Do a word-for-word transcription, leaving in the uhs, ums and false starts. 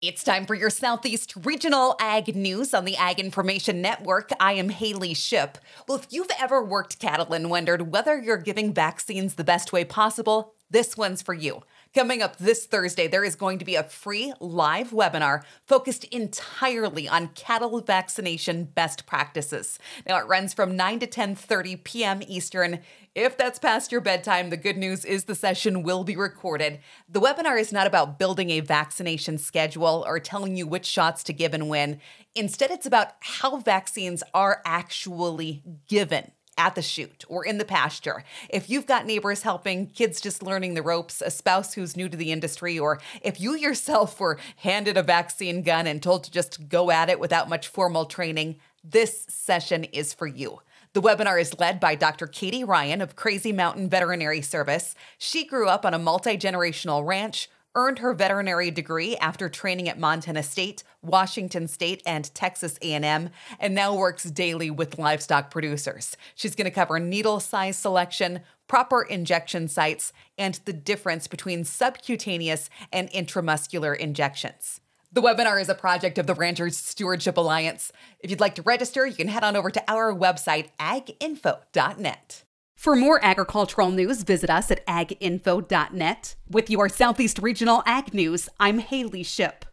It's time for your Southeast Regional Ag News on the Ag Information Network. I am Haley Ship. Well, if you've ever worked cattle and wondered whether you're giving vaccines the best way possible, this one's for you. Coming up this Thursday, there is going to be a free live webinar focused entirely on cattle vaccination best practices. Now, it runs from nine to ten thirty p.m. Eastern. If that's past your bedtime, the good news is the session will be recorded. The webinar is not about building a vaccination schedule or telling you which shots to give and when. Instead, it's about how vaccines are actually given at the chute or in the pasture. If you've got neighbors helping, kids just learning the ropes, a spouse who's new to the industry, or if you yourself were handed a vaccine gun and told to just go at it without much formal training, this session is for you. The webinar is led by Doctor Katie Ryan of Crazy Mountain Veterinary Service. She grew up on a multi-generational ranch, earned her veterinary degree after training at Montana State, Washington State, and Texas A and M, and now works daily with livestock producers. She's going to cover needle size selection, proper injection sites, and the difference between subcutaneous and intramuscular injections. The webinar is a project of the Ranchers Stewardship Alliance. If you'd like to register, you can head on over to our website, ag info dot net. For more agricultural news, visit us at ag info dot net. With your Southeast Regional Ag News, I'm Haley Ship.